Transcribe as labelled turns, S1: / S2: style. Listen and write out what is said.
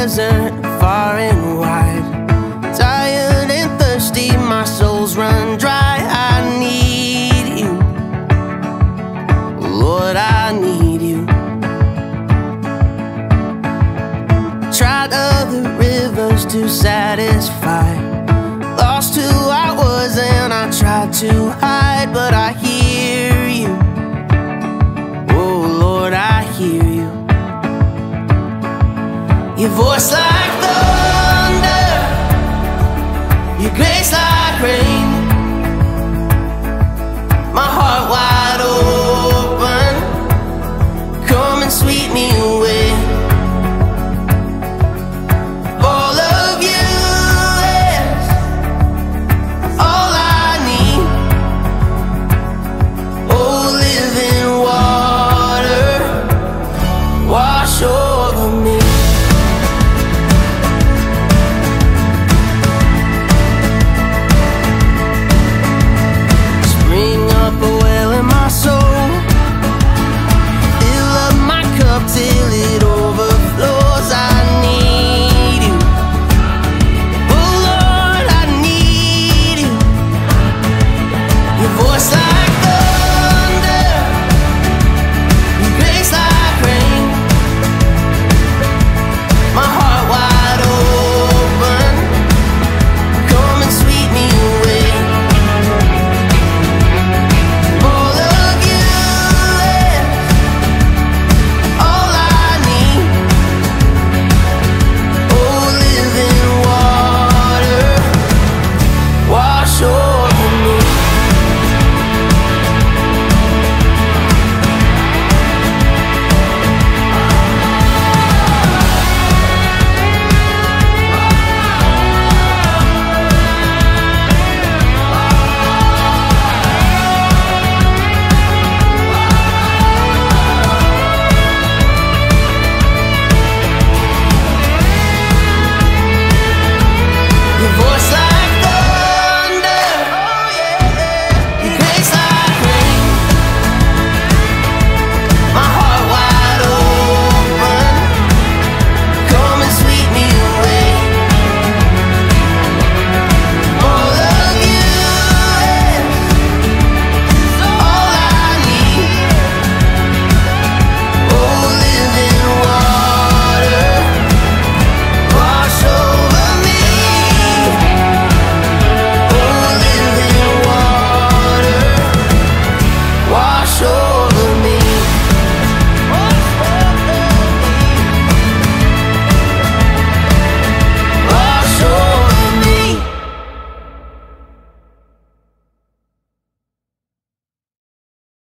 S1: desert far and wide. Tired and thirsty, my soul's run dry. I need you, Lord, I need you. Tried other rivers to satisfy. Lost who I was and I tried to hide, but I hear you. Oh Lord, I hear you. Your voice like